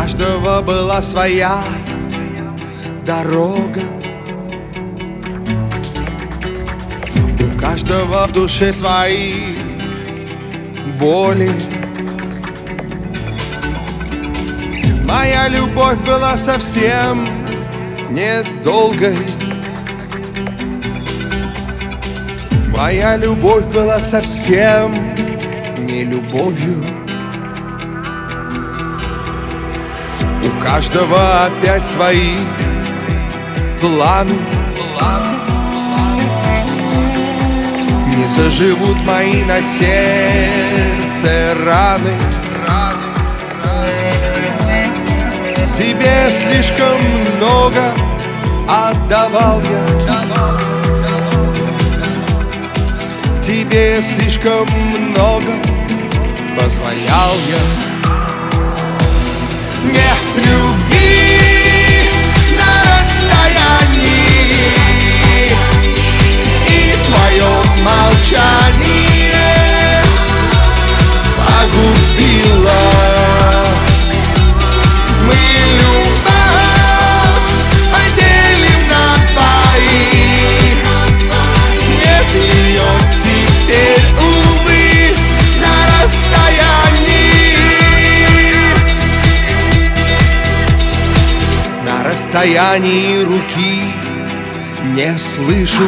каждого была своя дорога, у каждого в душе свои боли. Моя любовь была совсем недолгой. Моя любовь была совсем не любовью. У каждого опять свои планы. Не заживут мои на сердце раны. Тебе слишком много отдавал я. Тебе слишком много позволял я. Нет любви на расстоянии, и твое молчание погубило. Мы любовь поделим на двоих. Нет ее теперь, увы, на расстоянии. На расстоянии руки не слышу.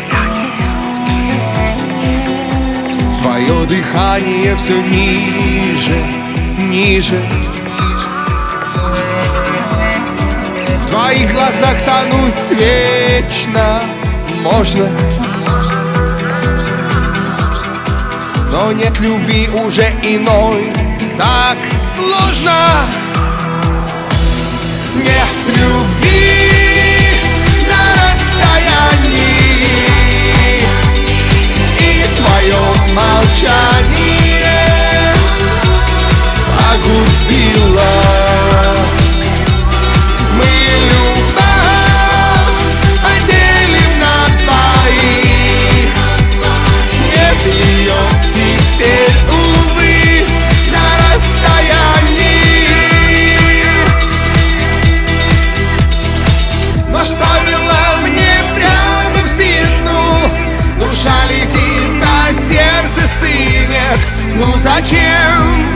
Твое дыхание все ниже, ниже. В твоих глазах тонуть вечно можно, но нет любви уже иной, так сложно. Нет любви на расстоянии, и твое молчание погубило. Мы любовь поделим на двоих. Нет ее теперь, увы, на расстоянии. Нож ставила мне прямо в спину. Душа летит, а сердце стынет. Ну зачем